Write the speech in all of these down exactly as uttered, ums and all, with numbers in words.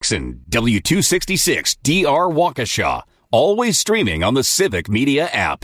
Jackson, W two sixty-six D R Waukesha. Always streaming on the Civic Media app.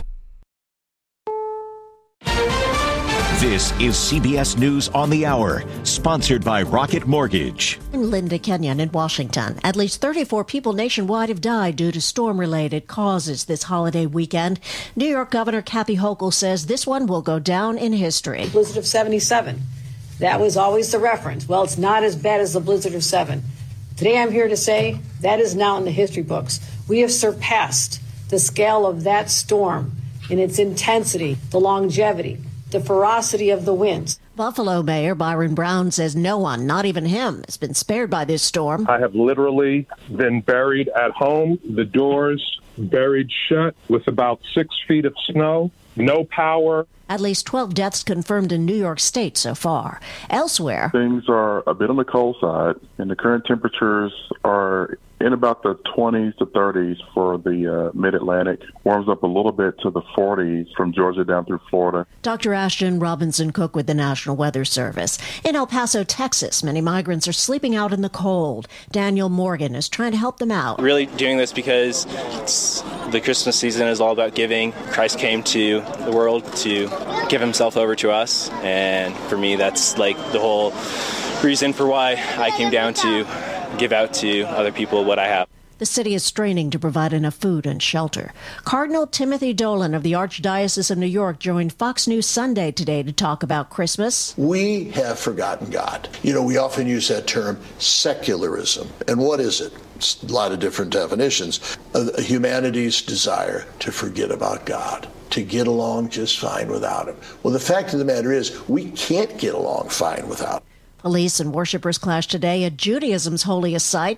This is C B S News on the Hour, sponsored by Rocket Mortgage. I'm Linda Kenyon in Washington. At least thirty-four people nationwide have died due to storm-related causes this holiday weekend. New York Governor Kathy Hochul says this one will go down in history. Blizzard of seventy-seven. That was always the reference. Well, it's not as bad as the Blizzard of seven. Today I'm here to say that is now in the history books. We have surpassed the scale of that storm in its intensity, the longevity, the ferocity of the winds. Buffalo Mayor Byron Brown says no one, not even him, has been spared by this storm. I have literally been buried at home, the doors buried shut with about six feet of snow, no power. At least twelve deaths confirmed in New York State so far. Elsewhere, things are a bit on the cold side, and the current temperatures are in about the twenties to thirties for the uh, mid-Atlantic. Warms up a little bit to the forties from Georgia down through Florida. Doctor Ashton Robinson Cook with the National Weather Service. In El Paso, Texas, many migrants are sleeping out in the cold. Daniel Morgan is trying to help them out. Really doing this because it's, the Christmas season is all about giving. Christ came to the world to give himself over to us, and for me that's like the whole reason for why I came down to give out to other people what I have. The city is straining to provide enough food and shelter. Cardinal Timothy Dolan of the Archdiocese of New York joined Fox News Sunday today to talk about Christmas. We have forgotten God. You know, we often use that term secularism. And what is it? It's a lot of different definitions. Uh, humanity's desire to forget about God, to get along just fine without him. Well, the fact of the matter is we can't get along fine without him. Police and worshipers clashed today at Judaism's holiest site.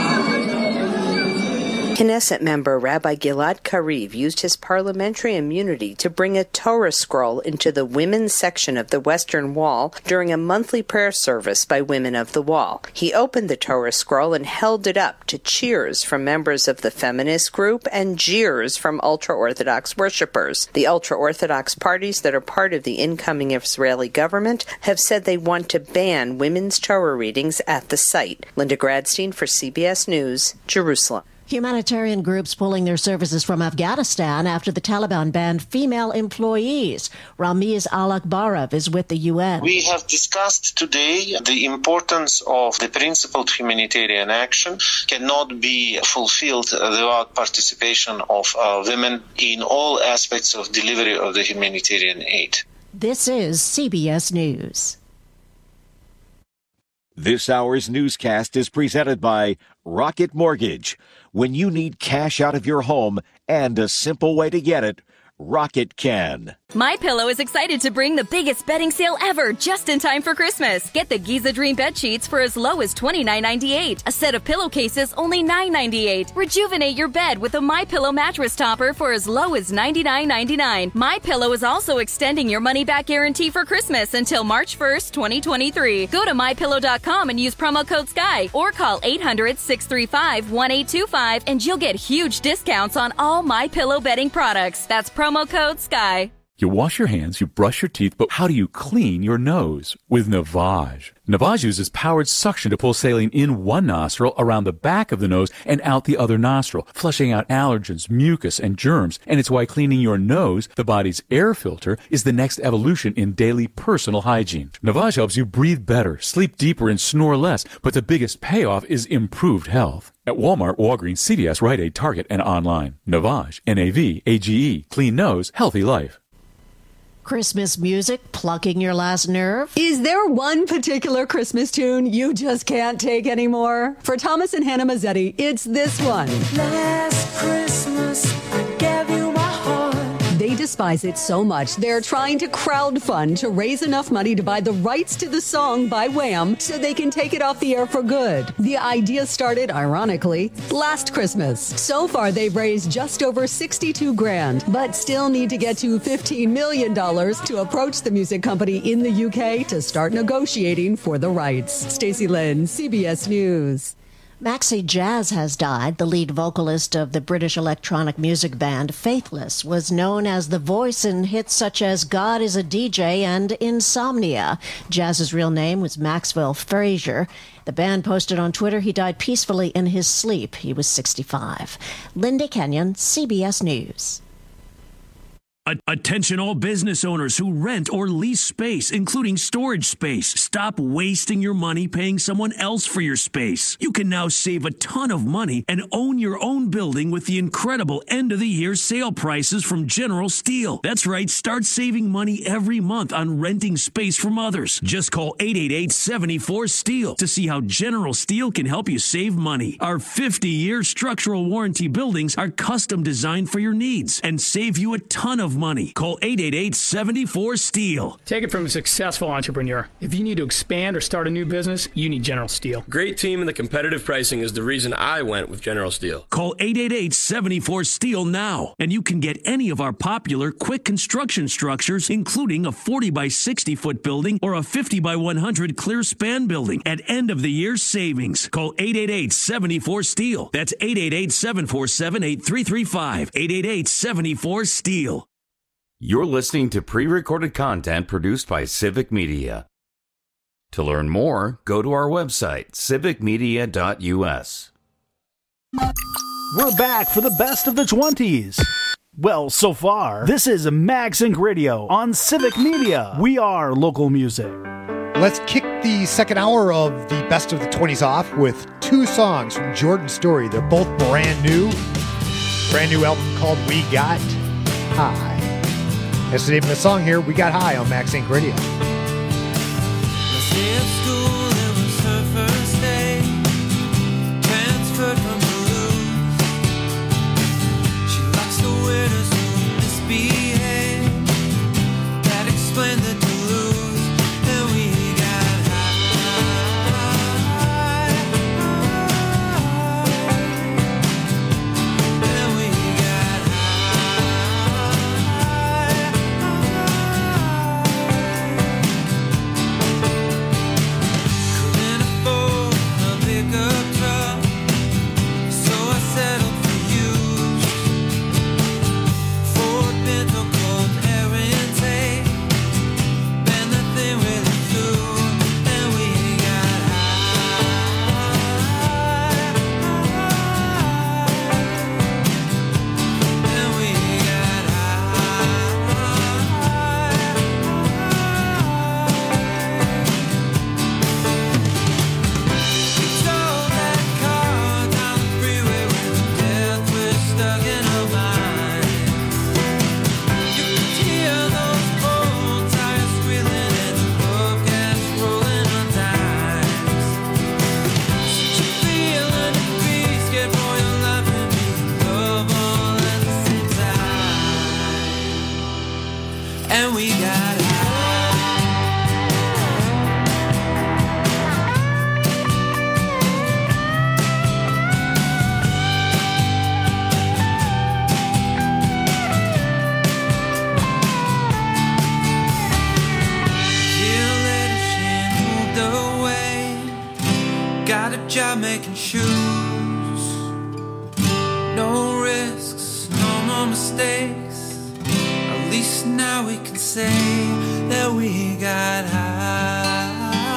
Knesset member Rabbi Gilad Kariv used his parliamentary immunity to bring a Torah scroll into the women's section of the Western Wall during a monthly prayer service by Women of the Wall. He opened the Torah scroll and held it up to cheers from members of the feminist group and jeers from ultra-Orthodox worshippers. The ultra-Orthodox parties that are part of the incoming Israeli government have said they want to ban women's Torah readings at the site. Linda Gradstein for C B S News, Jerusalem. Humanitarian groups pulling their services from Afghanistan after the Taliban banned female employees. Ramiz Al-Akbarov is with the U N. We have discussed today the importance of the principled humanitarian action cannot be fulfilled without participation of uh, women in all aspects of delivery of the humanitarian aid. This is C B S News. This hour's newscast is presented by Rocket Mortgage. When you need cash out of your home and a simple way to get it, Rocket can. MyPillow is excited to bring the biggest bedding sale ever just in time for Christmas. Get the Giza Dream bed sheets for as low as twenty-nine ninety-eight. A set of pillowcases only nine ninety-eight. Rejuvenate your bed with a MyPillow mattress topper for as low as ninety-nine ninety-nine. MyPillow is also extending your money-back guarantee for Christmas until March first, twenty twenty-three. Go to my pillow dot com and use promo code SKY or call eight hundred, six three five, one eight two five and you'll get huge discounts on all MyPillow bedding products. That's promo code SKY. You wash your hands, you brush your teeth, but how do you clean your nose? With Navage. Navage uses powered suction to pull saline in one nostril, around the back of the nose, and out the other nostril, flushing out allergens, mucus, and germs. And it's why cleaning your nose, the body's air filter, is the next evolution in daily personal hygiene. Navage helps you breathe better, sleep deeper, and snore less, but the biggest payoff is improved health. At Walmart, Walgreens, C V S, Rite Aid, Target, and online. Navage. N A V A G E. Clean nose, healthy life. Christmas music plucking your last nerve? Is there one particular Christmas tune you just can't take anymore? For Thomas and Hannah Mazzetti, it's this one. Last Christmas, I gave you my heart. They despise it so much, they're trying to crowdfund to raise enough money to buy the rights to the song by Wham so they can take it off the air for good. The idea started, ironically, last Christmas. So far, they've raised just over sixty-two grand, but still need to get to fifteen million dollars to approach the music company in the U K to start negotiating for the rights. Stacey Lynn, C B S News. Maxi Jazz has died. The lead vocalist of the British electronic music band Faithless was known as the voice in hits such as God is a D J and Insomnia. Jazz's real name was Maxwell Frazier. The band posted on Twitter he died peacefully in his sleep. He was sixty-five. Linda Kenyon, C B S News. Attention all business owners who rent or lease space, including storage space. Stop wasting your money paying someone else for your space. You can now save a ton of money and own your own building with the incredible end-of-the-year sale prices from General Steel. That's right, start saving money every month on renting space from others. Just call eight eight eight, seven four, STEEL to see how General Steel can help you save money. Our fifty-year structural warranty buildings are custom designed for your needs and save you a ton of money. Call eight eight eight, seven four, STEEL. Take it from a successful entrepreneur. If you need to expand or start a new business, you need General Steel. Great team and the competitive pricing is the reason I went with General Steel. Call eight eight eight, seven four, STEEL now, and you can get any of our popular quick construction structures, including a forty by sixty foot building or a fifty by one hundred clear span building at end of the year savings. Call eight eight eight, seven four, STEEL. That's eight eight eight, seven four seven, eight three three five. eight eight eight, seven four, STEEL. You're listening to pre-recorded content produced by Civic Media. To learn more, go to our website, civic media dot u s. We're back for the best of the twenties. Well, so far, this is Max Inc Radio on Civic Media. We are local music. Let's kick the second hour of the best of the twenties off with two songs from Jordan Story. They're both brand new. Brand new album called We Got High. That's the name of the song here. We Got High on Max Inc Radio. Last day of school, it was her first day. Transferred from Duluth. She likes the winners who misbehave. That explained the Duluth. And we got high. And we got job making shoes. No risks, no more mistakes. At least now we can say that we got high.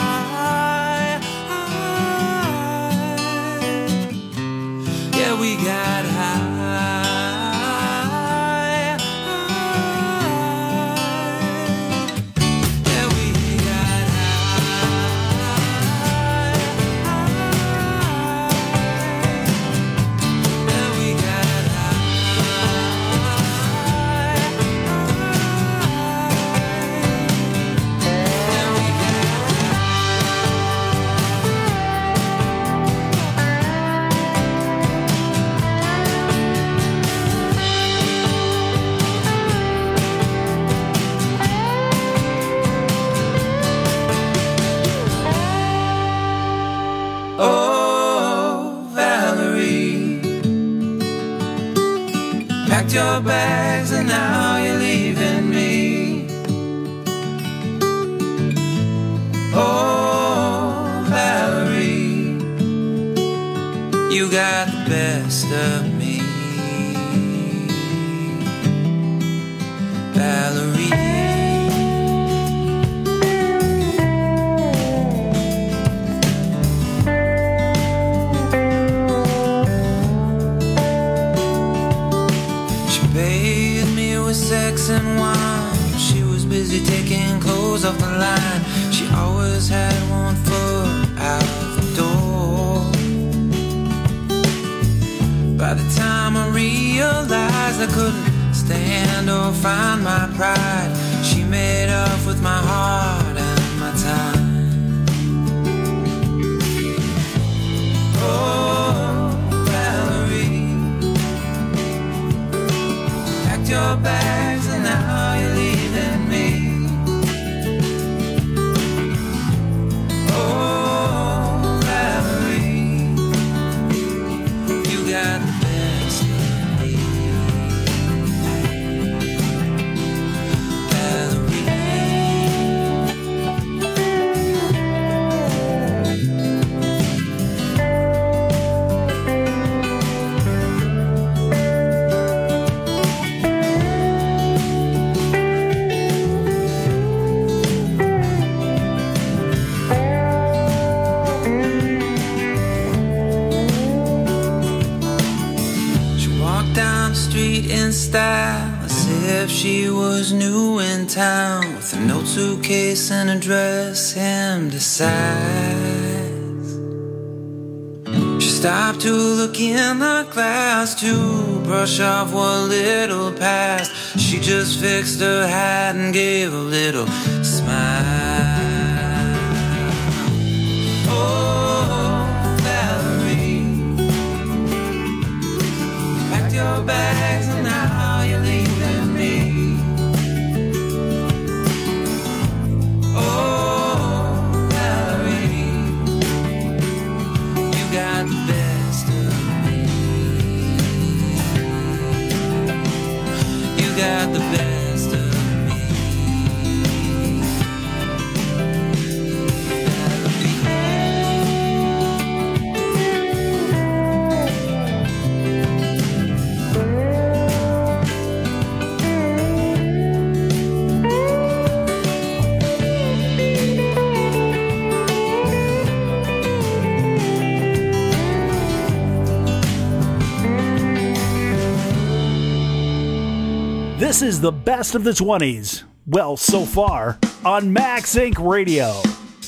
high. Yeah, we got high. Your bags and now you're leaving me. Oh, Valerie, You got the best of me, Valerie. She bathed me with sex and wine. She was busy taking clothes off the line. She always had one foot out the door. By the time I realized I couldn't stand or find my pride, she made up with my heart and my time. Oh, Valerie, packed your bags and now you're leaving me. Oh, Valerie, you got the best of me, in style, as if she was new in town, with an old suitcase and a dress hemmed to size. She stopped to look in the glass to brush off what little passed. She just fixed her hat and gave a little smile. Oh, Valerie, packed your bags and now you're leaving me. Oh, Valerie, you got the best of me. You got the best of me. This is the best of the twenties. Well, so far on Max Incorporated. Radio.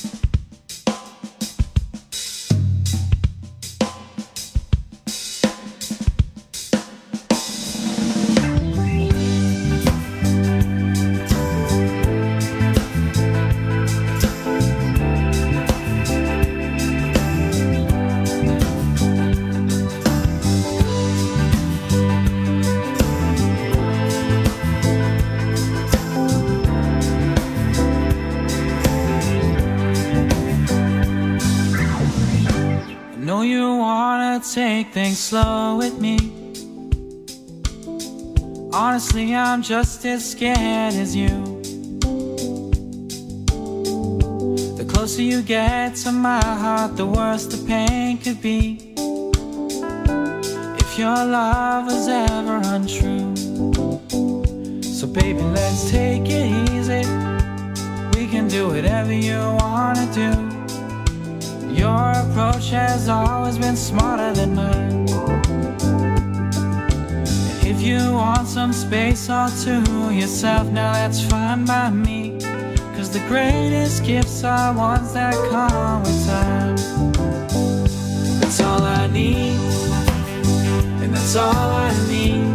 Take things slow with me. Honestly, I'm just as scared as you. The closer you get to my heart, the worse the pain could be. If your love was ever untrue. So baby, let's take it easy. We can do whatever you wanna do. Your approach has always been smarter than mine. And if you want some space all to yourself, now that's fine by me. Cause the greatest gifts are ones that come with time. That's all I need, and that's all I need.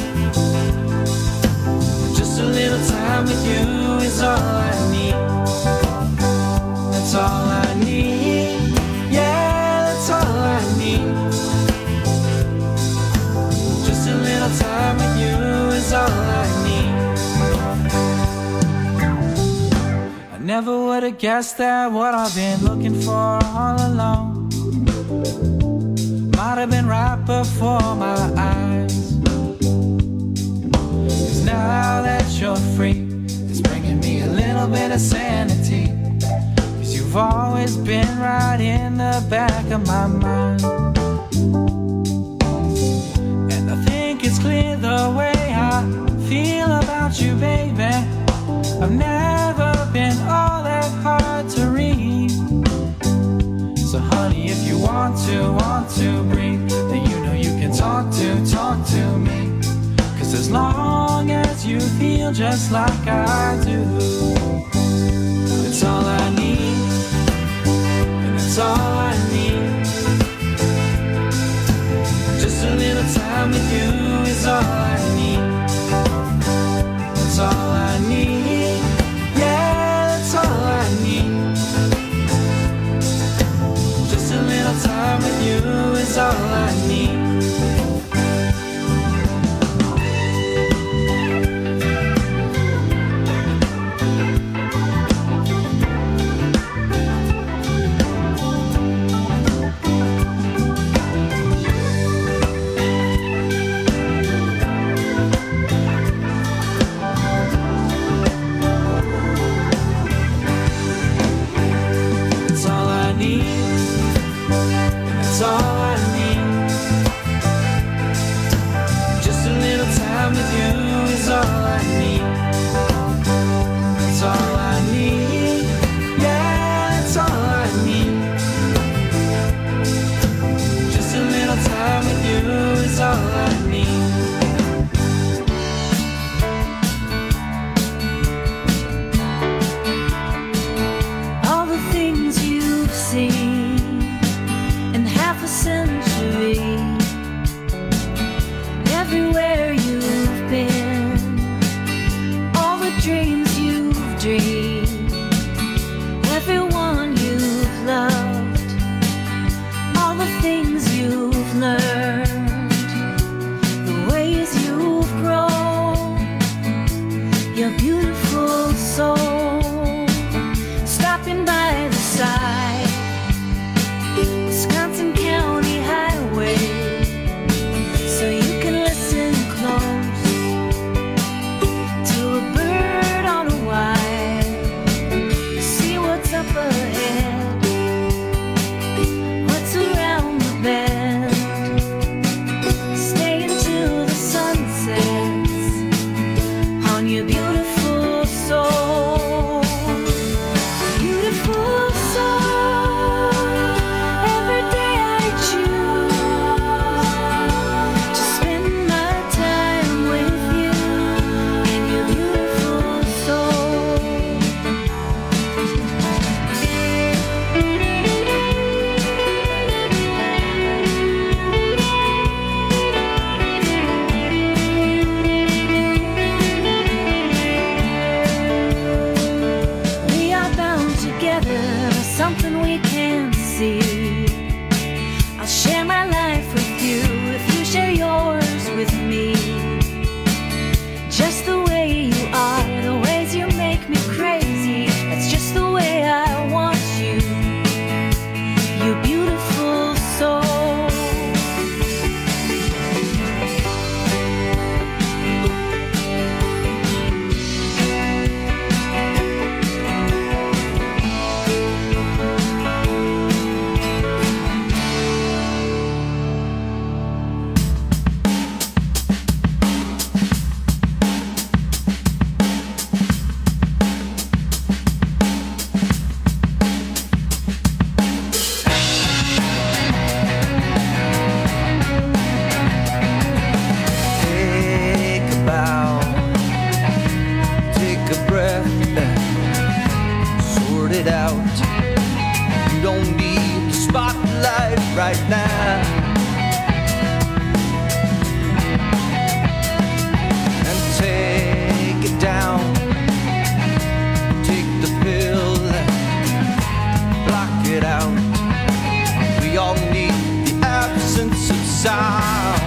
Just a little time with you is all I need. That's all I need. Time with you is all I need. I never would have guessed that what I've been looking for all along might have been right before my eyes. Cause now that you're free, it's bringing me a little bit of sanity. Cause you've always been right in the back of my mind. just like I do. It's all I need, and it's all I need. Just a little time with you is all I need. That's all I need, yeah, that's all I need. Just a little time with you is all I need. That's all I need. Just a little time with you is all I need. That's all I need. Yeah, that's all I need. Just a little time with you is all I need. All the things you've seen in half a century, everywhere you've been, all the dreams you've dreamed, everyone you've loved, all the things you've learned, the ways you've grown, your beautiful soul, stopping by the side Wisconsin County Highway, so you can listen close to a bird on a wire, see what's up ahead, what's around the bend, stay until the sun sets on your beautiful soul, beautiful soul. Something we can't see. I'll share my life with you if you share yours with me. Just the way you are, the ways you make me crazy. That's just the way I want you, you beautiful soul. Right now, and take it down, take the pill, block it out. We all need the absence of sound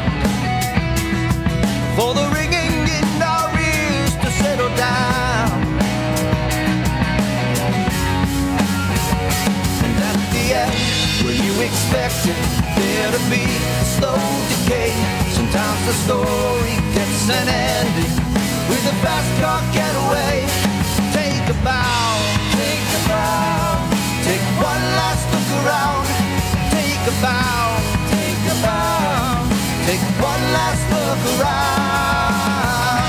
for the ringing in our ears to settle down. And at the end, when you expected there to be a slow decay, sometimes the story gets an ending with a fast car getaway. Take a bow, take a bow, take one last look around. Take a bow, take a bow, take one last look around.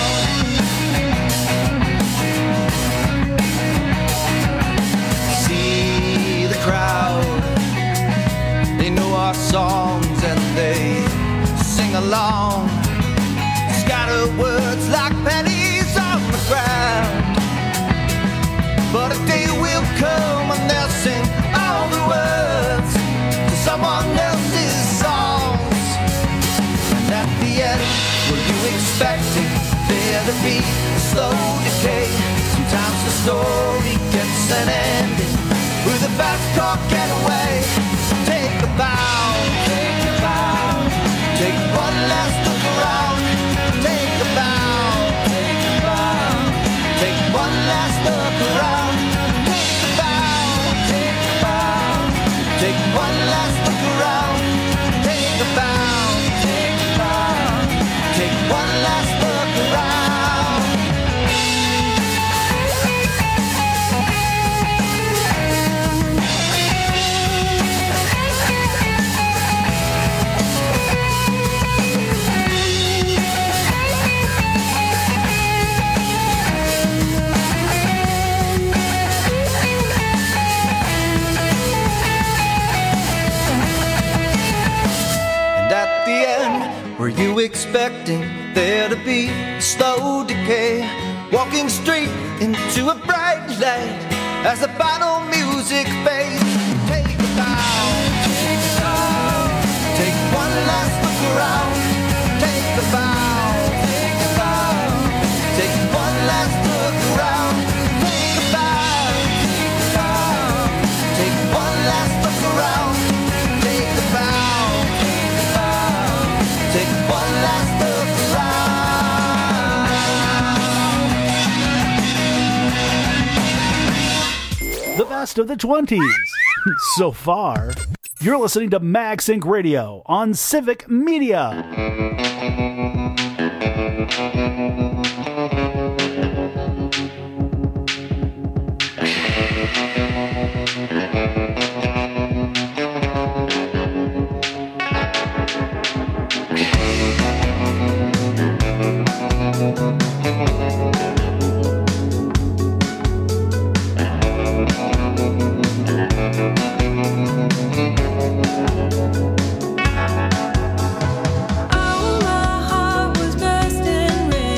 See the crowd, they know our songs and they sing along. Scatter words like pennies on the ground. expecting there to be a slow decay. Sometimes the story gets an ending with a fast car getaway. Take a bow, take a bow, take one last look around. Take a bow, take a bow, take one last look around. Take a bow, take a bow, take one last look around. Take a bow, take a bow, take one last look around. And at the end, were you expecting there to be a slow decay? Walking straight into a bright light as the final music fades. Take a bow, take a bow, take one last look around. Take a bow, take a bow, take one last look around. Take a bow, take a bow, take one last look around. Take a bow, take a bow, take one last look around. The best of the twenties. So far, you're listening to Max Inc Radio on Civic Media. Oh, my heart was bursting red.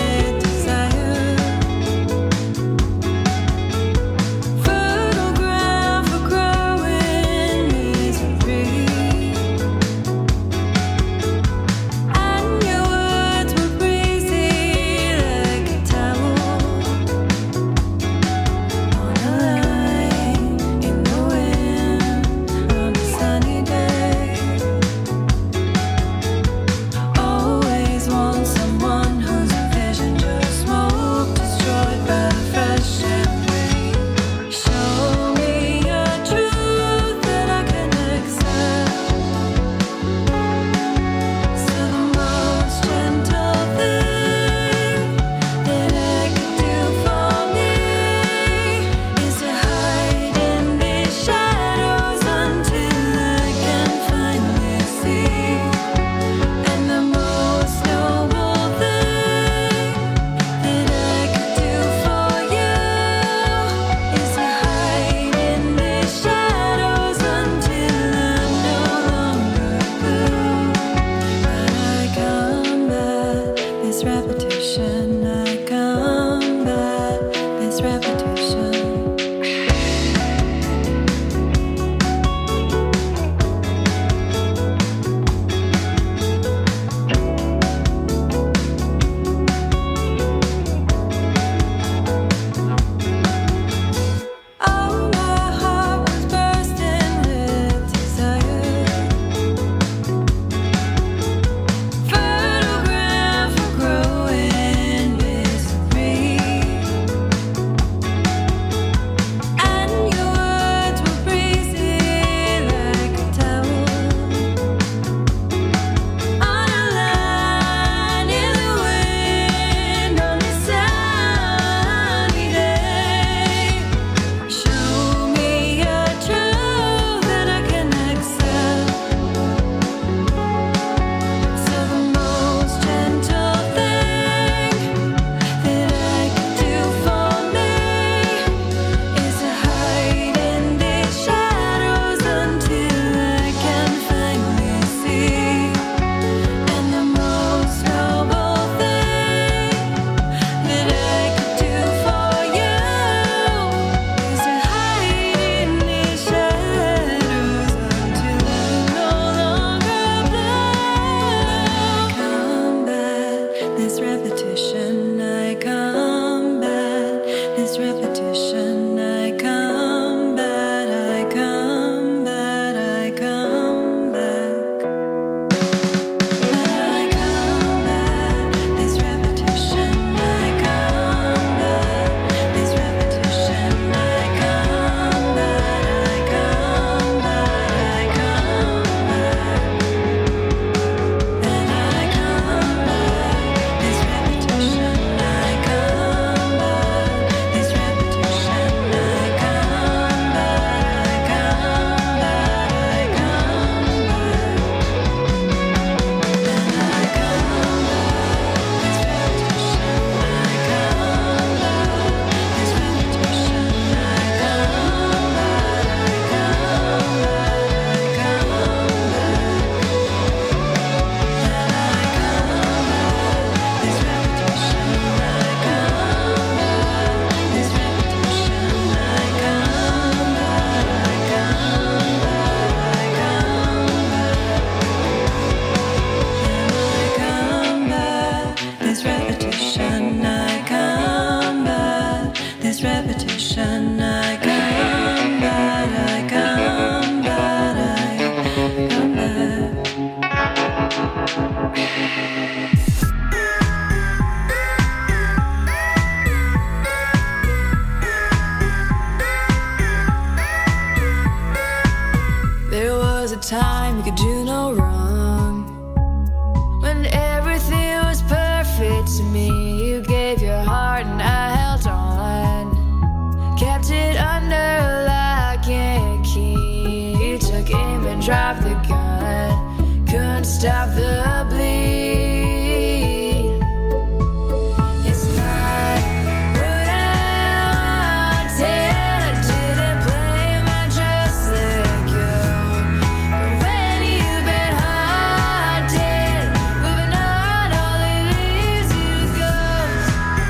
stop the bleed. It's not what I wanted. I didn't blame, I just let go. But when you've been haunted, moving on, all it leaves you is ghosts.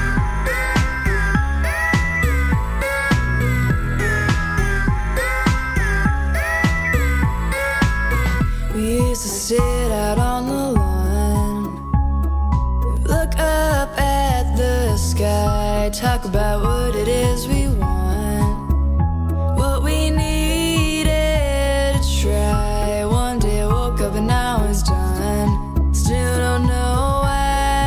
We used to sit out on the lawn, look up at the sky, talk about what it is we want, what we needed to try. One day I woke up and now it's done. Still don't know why.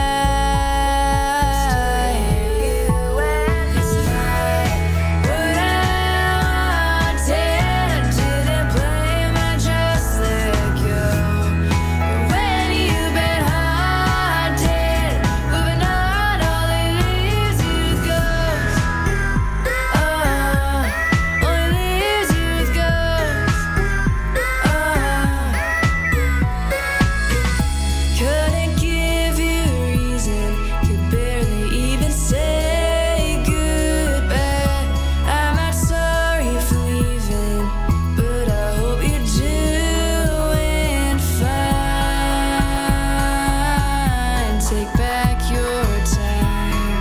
It's not what I wanted. I didn't blame, I just let go. But when you've been haunted, moving on, all it leaves you is ghosts. Oh, all it leaves you is ghosts. Oh, couldn't give you a reason, could barely even say goodbye. I'm not sorry for leaving, but I hope you're doing fine. Take back your time.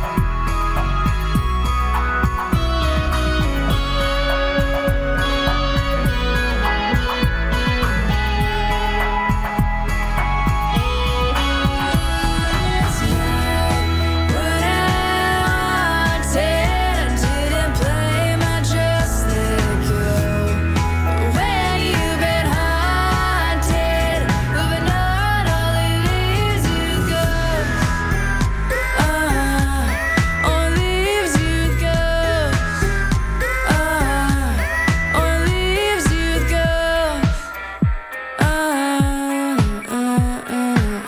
It's not what I wanted. I didn't blame, I just let go. But when you've been haunted, moving on, all it leaves you is ghosts. Uh, all it leaves you is ghosts. Uh, all it leaves you is ghosts. Uh, uh, uh, uh.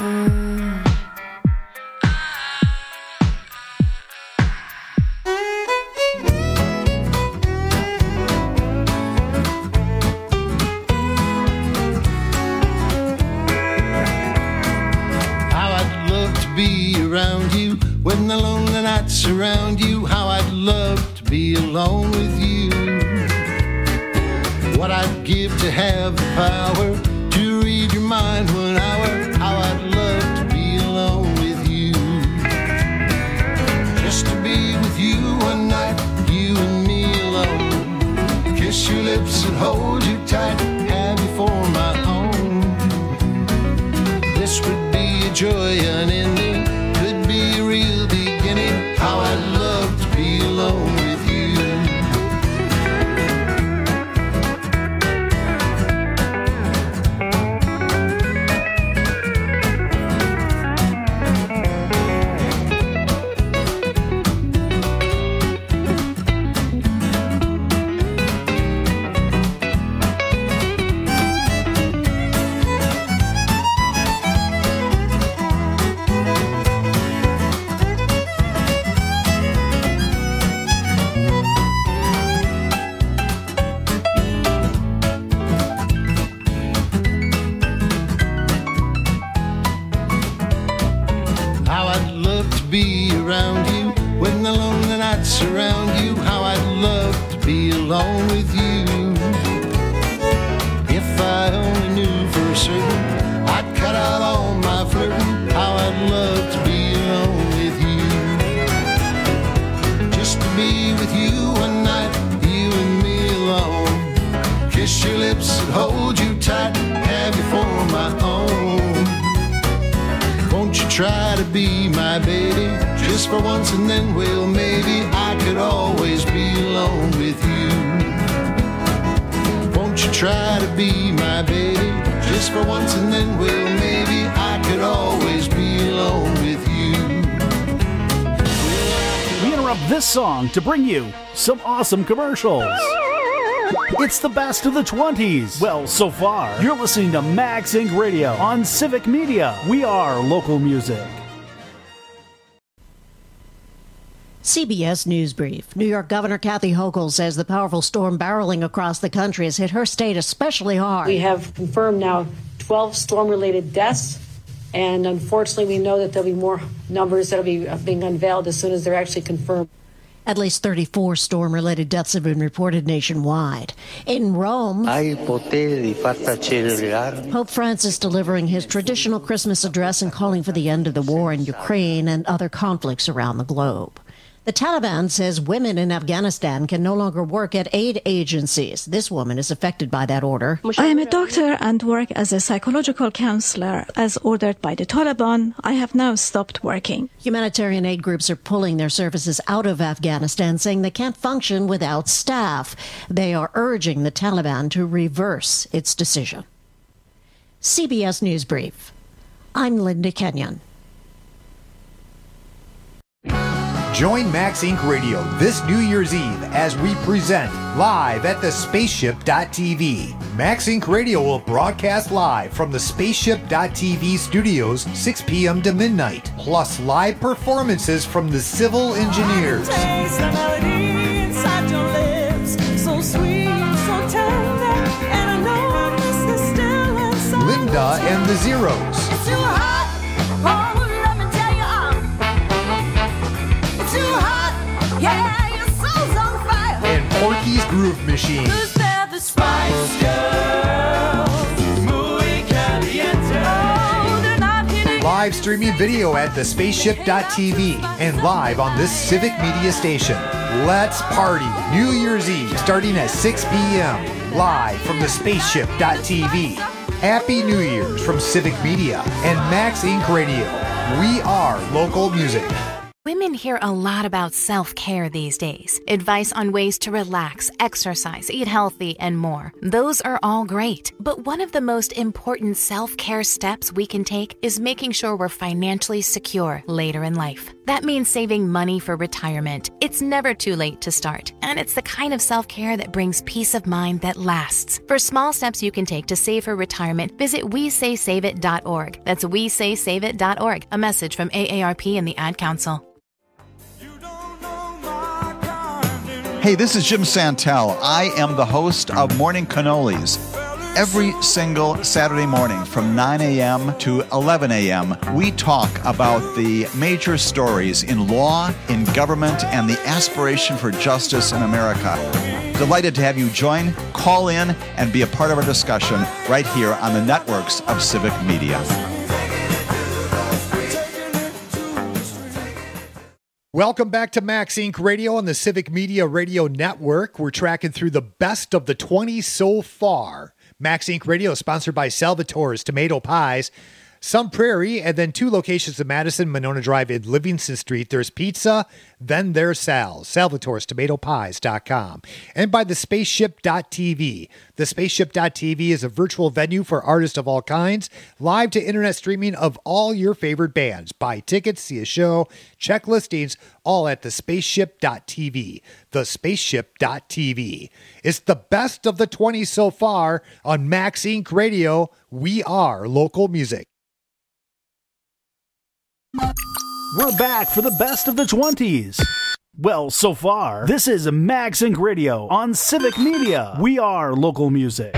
How I'd love to be around you when the lonely nights surround you. How I'd love to be alone with you. What I'd give to have the power to read your mind one hour. How I'd love to be alone with you. Just to be with you one night, you and me alone. Kiss your lips and hold you tight, have you for my own. This would be a joy unending, could be a real beginning. How I'd love to be alone with you. How I'd love to be around you when the lonely nights surround you. How I'd love to be alone with you. If I only knew for certain, I'd cut out all my flirting. How I'd love to be alone with you. Just to be with you one night, you and me alone. Kiss your lips and hold you tight, have you for my own. Won't you try to be my baby, just for once, and then, well, maybe I could always be alone with you. Won't you try to be my baby, just for once, and then, well, maybe I could always be alone with you. We interrupt this song to bring you some awesome commercials. It's the best of the twenties. Well, so far, you're listening to Max Inc Radio on Civic Media. We are local music. C B S News Brief. New York Governor Kathy Hochul says the powerful storm barreling across the country has hit her state especially hard. We have confirmed now twelve storm-related deaths. And unfortunately, we know that there'll be more numbers that'll be being unveiled as soon as they're actually confirmed. At least thirty-four storm-related deaths have been reported nationwide. In Rome, Pope Francis delivering his traditional Christmas address and calling for the end of the war in Ukraine and other conflicts around the globe. The Taliban says women in Afghanistan can no longer work at aid agencies. This woman is affected by that order. I am a doctor and work as a psychological counselor. As ordered by the Taliban, I have now stopped working. Humanitarian aid groups are pulling their services out of Afghanistan, saying they can't function without staff. They are urging the Taliban to reverse its decision. C B S News Brief. I'm Linda Kenyon. Join Max Incorporated. Radio this New Year's Eve as we present live at the spaceship dot t v. Max Incorporated. Radio will broadcast live from the spaceship dot t v studios six p.m. to midnight, plus live performances from the Civil Engineers. Linda and the Zeros. Yeah, your soul's on fire. And Porky's Groove Machine. Who's there, the Spice Girls? Muy caliente. Oh, they're not hitting. Live streaming video at the spaceship dot t v and live on this Civic Media station. Let's party New Year's Eve starting at six p.m. live from the spaceship dot t v. Happy New Year's from Civic Media and Max Incorporated. Radio. We are local music. Women hear a lot about self-care these days. Advice on ways to relax, exercise, eat healthy, and more. Those are all great. But one of the most important self-care steps we can take is making sure we're financially secure later in life. That means saving money for retirement. It's never too late to start. And it's the kind of self-care that brings peace of mind that lasts. For small steps you can take to save for retirement, visit we say save it dot org. That's we say save it dot org. A message from A A R P and the Ad Council. Hey, this is Jim Santel. I am the host of Morning Cannolis. Every single Saturday morning from nine a.m. to eleven a.m., we talk about the major stories in law, in government, and the aspiration for justice in America. Delighted to have you join, call in, and be a part of our discussion right here on the networks of Civic Media. Welcome back to Max Incorporated. Radio on the Civic Media Radio Network. We're tracking through the best of the twenties so far. Max Incorporated. Radio is sponsored by Salvatore's Tomato Pies, Sun Prairie, and then two locations in Madison, Monona Drive, and Livingston Street. There's pizza, then there's Sal's, Salvatore's Tomato Pies dot com, and by the spaceship dot t v. The spaceship dot t v is a virtual venue for artists of all kinds, live to internet streaming of all your favorite bands. Buy tickets, see a show, check listings, all at the spaceship dot t v. the spaceship dot t v. It's the best of the twenties so far on Max Incorporated. Radio. We are local music. We're back for the best of the twenties. Well, so far, this is Max Incorporated. Radio on Civic Media. We are local music.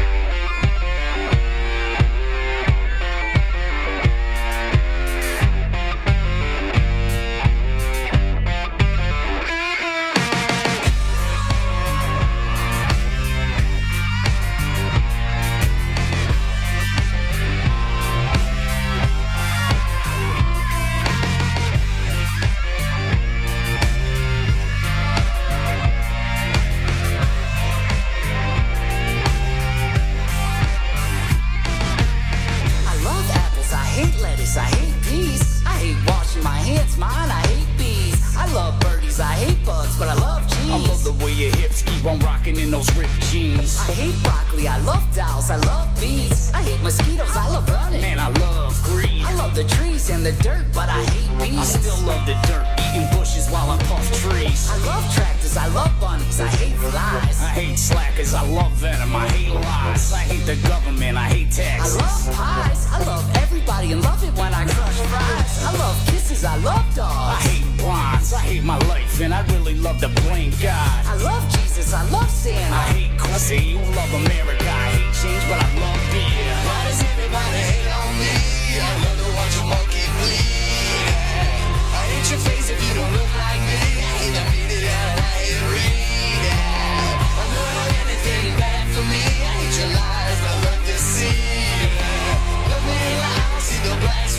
America, I hate change, but I love beer. Why does everybody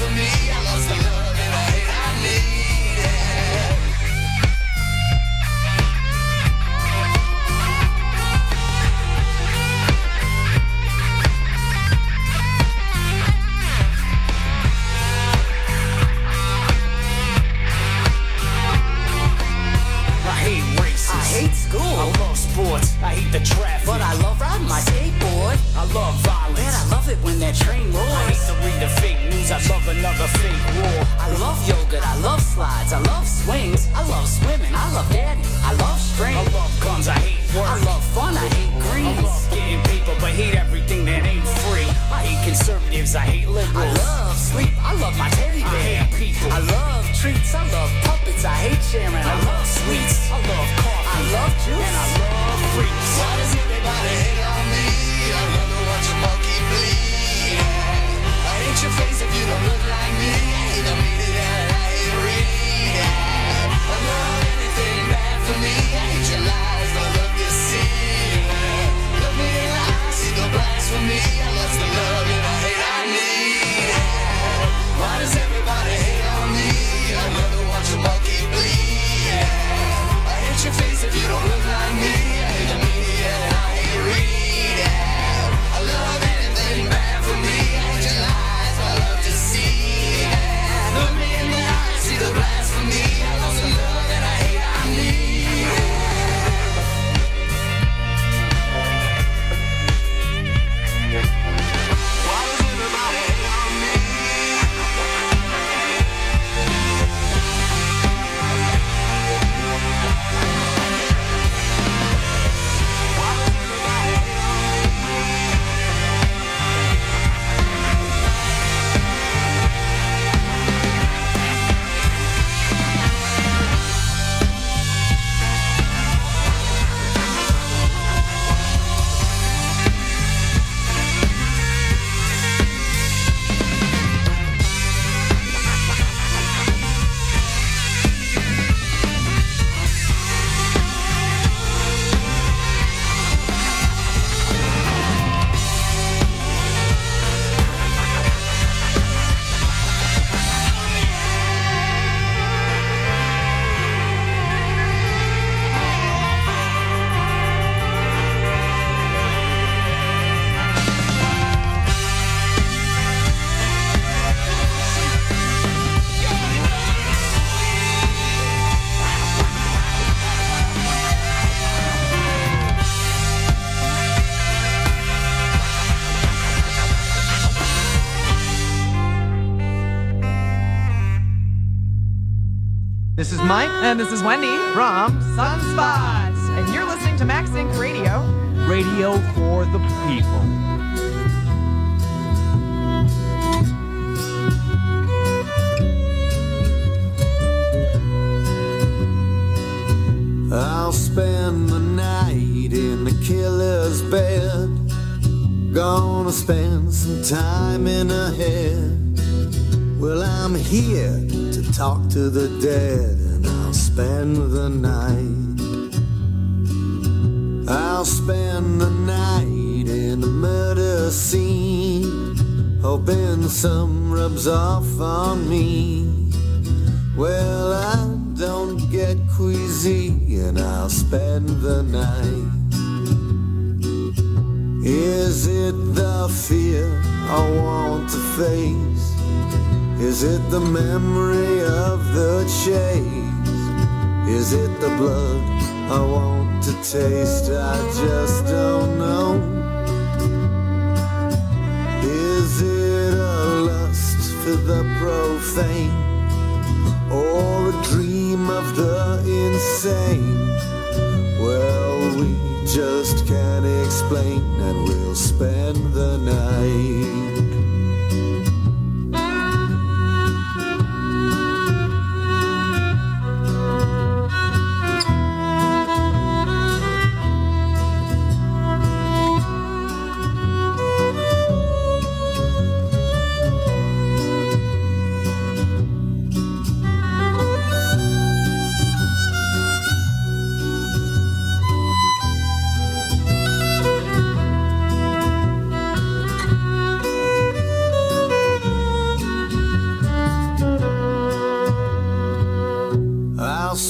for me. I lost the love and I hate I needed. I hate races. I hate school. I love sports. I hate the traffic. But I love riding my skateboard. I love violence. Man, I love it when that train roars. I hate to read the fake news. I love another fake war. I love yoga. I love slides. I love swings. I love swimming. I love daddy. I love strings. I love guns. I hate work. I love fun. I hate greens. I love getting paper, but hate everything that ain't free. I hate conservatives. I hate liberals. I love sleep. I love my teddy bear. I hate people. I love treats. I love puppets. I hate sharing. I love sweets. I love coffee. I love juice. And I love freaks. Why does everybody hate on me? I love to watch a monkey bleed. I hate your face if you don't look like me. I hate the meaning and I hate reading. I love anything bad for me. I hate your lies, I love deceit. Look me in the eyes, see the blasphemy. I lost the love and I hate I need. Why does everybody hate on me? I love to watch a monkey bleed. I hate your face if you don't look like me. I hate the media and I hate reading. I love anything bad for me. I hate your lies, I love deceit. Look me in the eyes, see the blasphemy. I lost the love and I hate I need. Why does everybody hate on me? This is Mike. And this is Wendy from Sunspots. And you're listening to Max Inc Radio. Radio for the people. I'll spend the night in the killer's bed. Gonna spend some time in her head. Well, I'm here to talk to the dead, and I'll spend the night. I'll spend the night in the murder scene, hoping some rubs off on me. Well, I don't get queasy, and I'll spend the night. Is it the fear I want to face? Is it the memory of the chase? Is it the blood I want to taste? I just don't know. Is it a lust for the profane, or a dream of the insane? Well, we just can't explain, and we'll spend the night.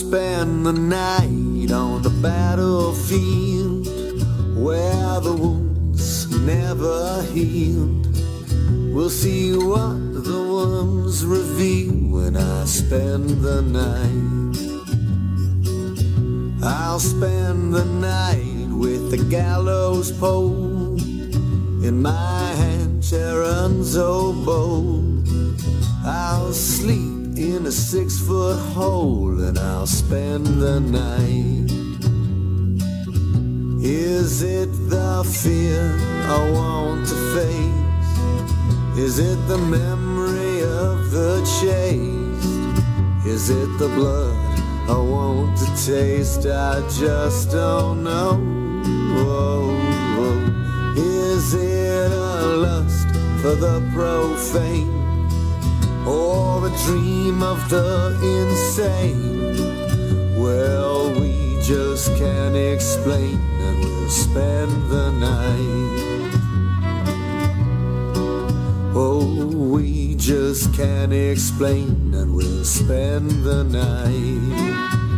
spend the night on the battlefield where the wounds never healed. We'll see what the worms reveal when I spend the night. I'll spend the night with the gallows pole in my hand, Sharon's oboe. I'll sleep in a six-foot hole and I'll spend the night. Is it the fear I want to face? Is it the memory of the chase? Is it the blood I want to taste? I just don't know. Whoa, whoa. Is it a lust for the profane, or a dream of the insane? Well, we just can't explain, and we'll spend the night. Oh, we just can't explain, and we'll spend the night.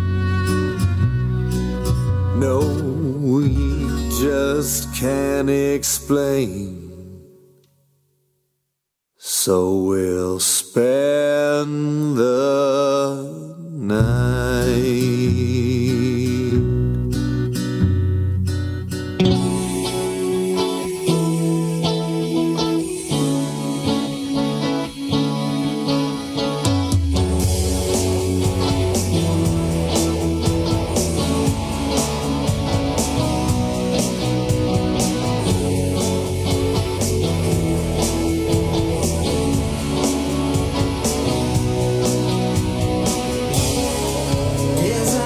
No, we just can't explain, so we'll spend the night. Yes, I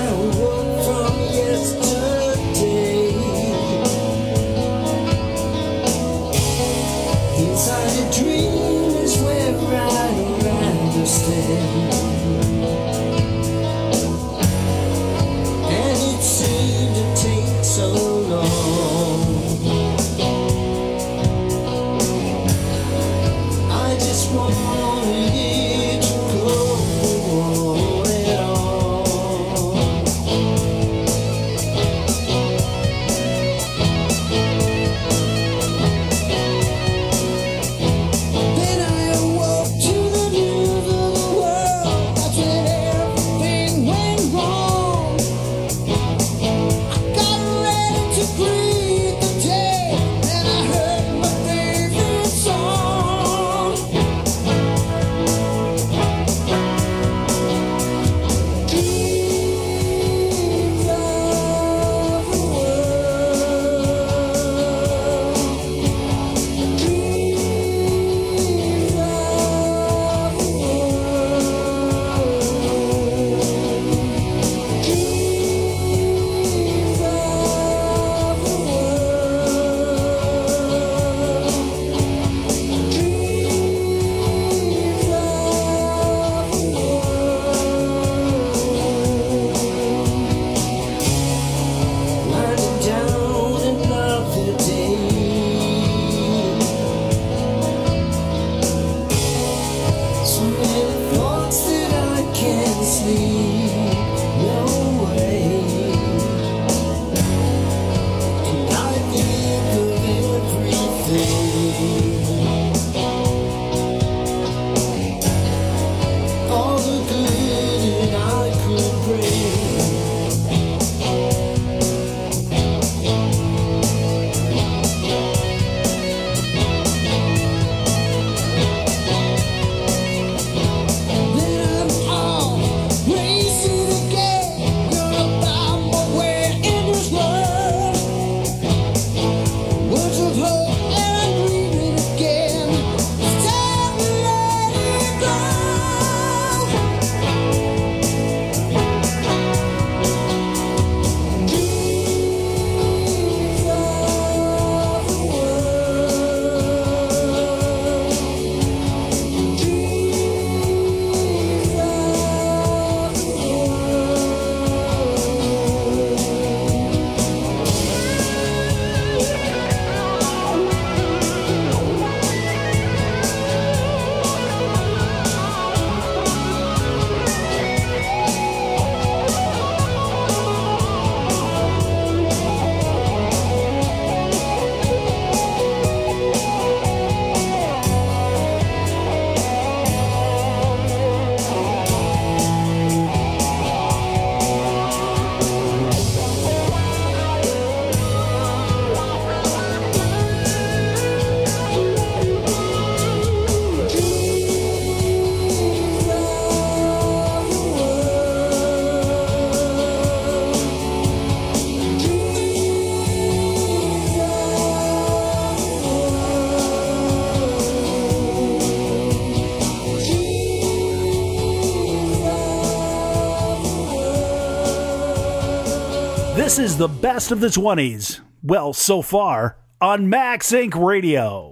This is the best of the twenties. Well, so far on Max Incorporated. Radio.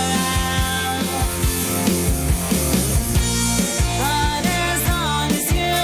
But as long as you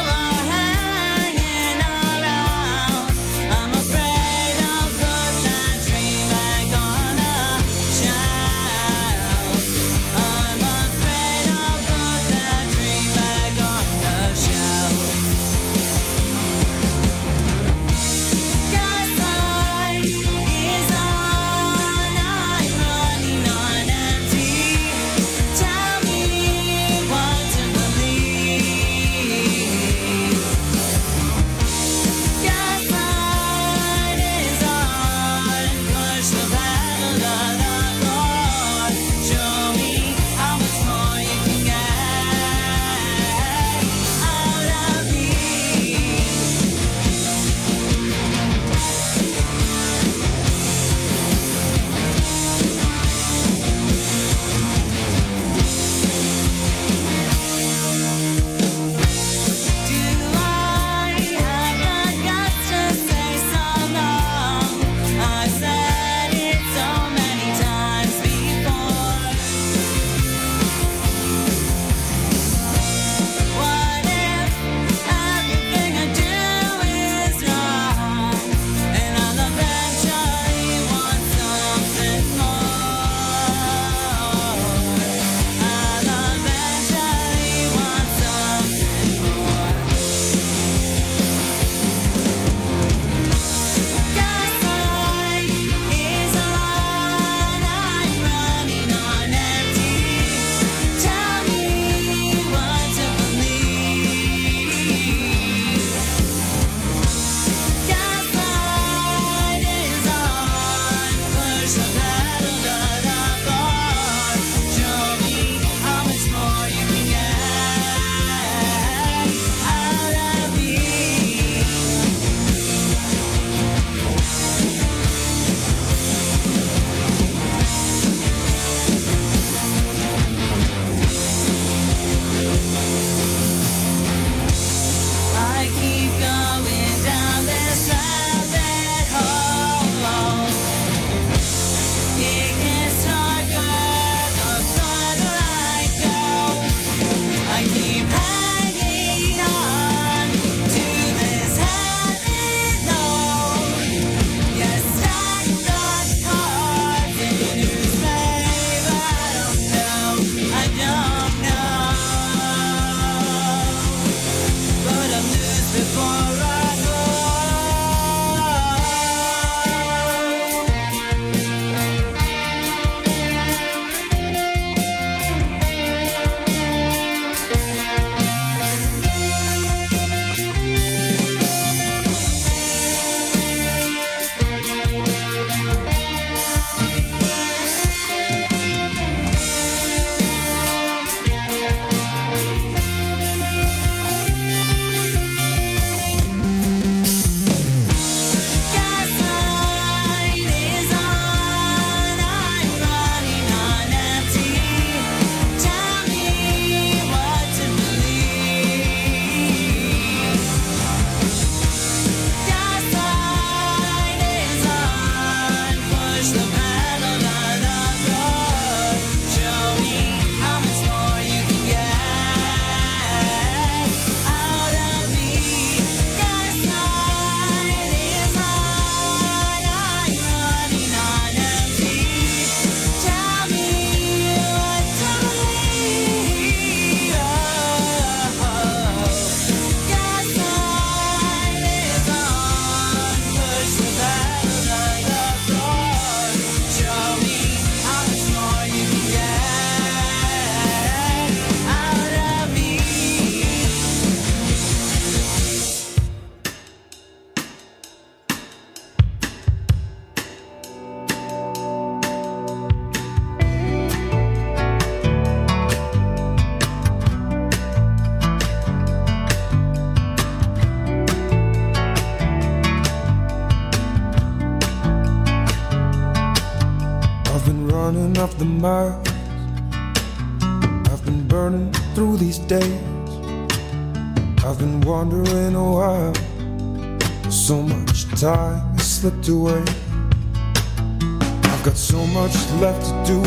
counting up the miles I've been burning through these days. I've been wondering a while. So much time has slipped away. I've got so much left to do,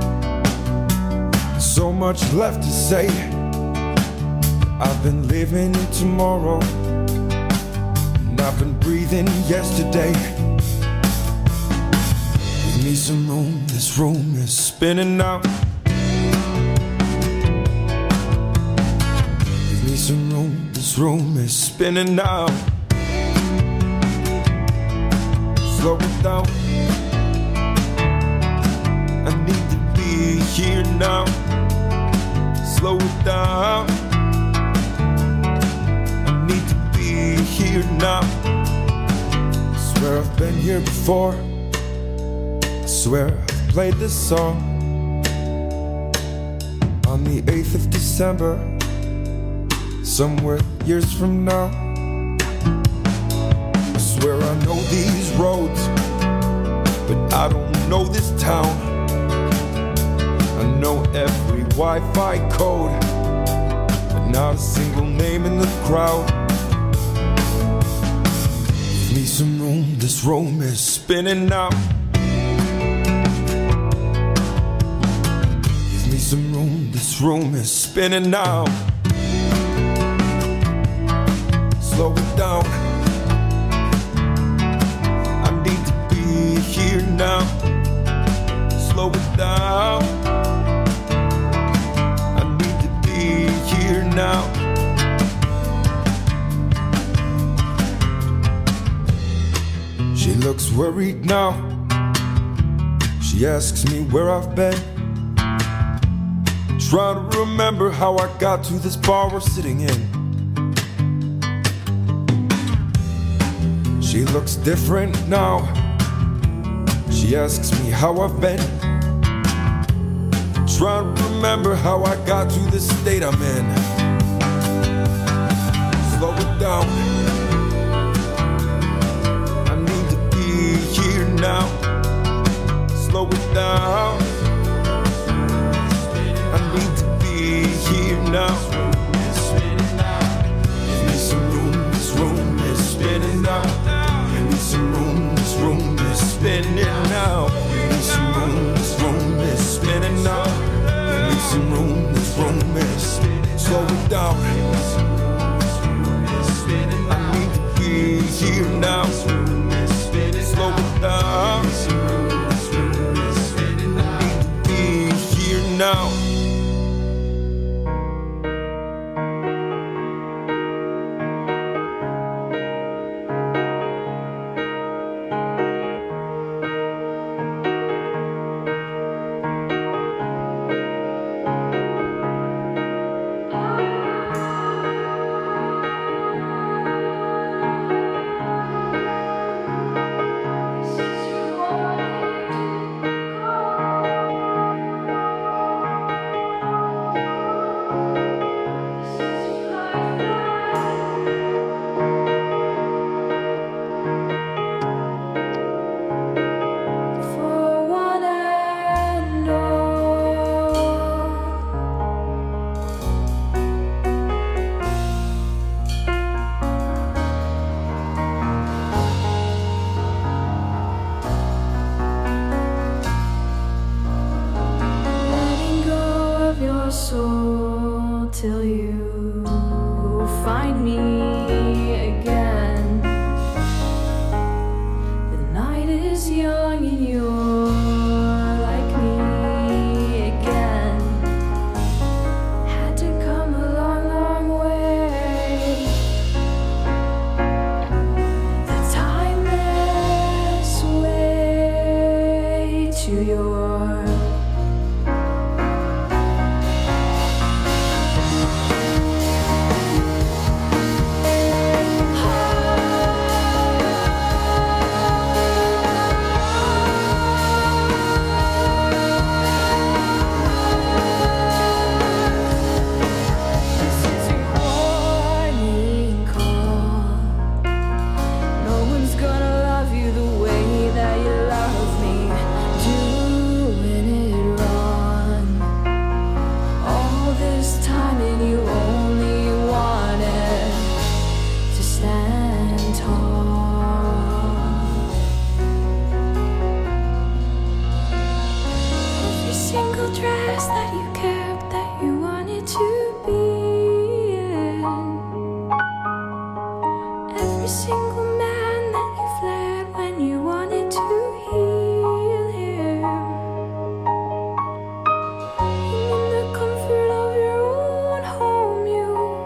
so much left to say. I've been living in tomorrow, and I've been breathing yesterday. Give me some room, this room is spinning now. Give me some room, this room is spinning now. Slow it down, I need to be here now. Slow it down, I need to be here now. I swear I've been here before, I swear I've played this song on the eighth of December, somewhere years from now. I swear I know these roads, but I don't know this town. I know every Wi-Fi code, but not a single name in the crowd. Give me some room, this room is spinning now. Give me some room, this room is spinning now. Slow it down, I need to be here now. Slow it down, I need to be here now. She looks worried now. She asks me where I've been. Trying to remember how I got to this bar we're sitting in. She looks different now. She asks me how I've been. Trying to remember how I got to this state I'm in. Slow it down, I need to be here now. Slow it down, I need to be here now. Give me some room, this room is spinning now. Give me some room, this room is spinning now. Give me some room, this room is spinning now. Give me some room, this room is spinning. Slow it down, I need to be here now. Slow it down, I need to be here now. soul till you find me again. The night is young and you're like me again. Had to come a long, long way. The timeless way to your do place that you kept, that you wanted to be in. Every single man that you fled when you wanted to heal him. And in the comfort of your own home, you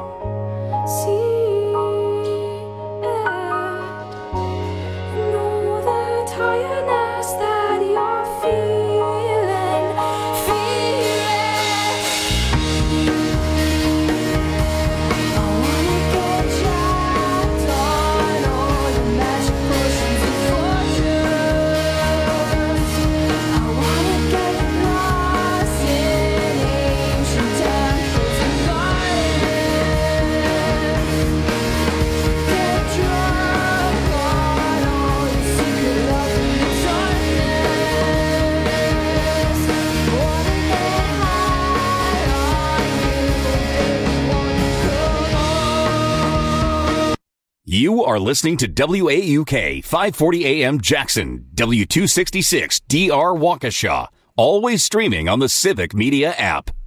see it. And all the tiredness that you're feeling, feel it. I wanna get jacked on all the magic potions and fortunes. I wanna get lost in ancient temples and gardens. Get drunk on all the secret love and the darkness. Wanna get high on you, You are listening to W A U K five forty A M Jackson, W two sixty-six D R Waukesha, always streaming on the Civic Media app.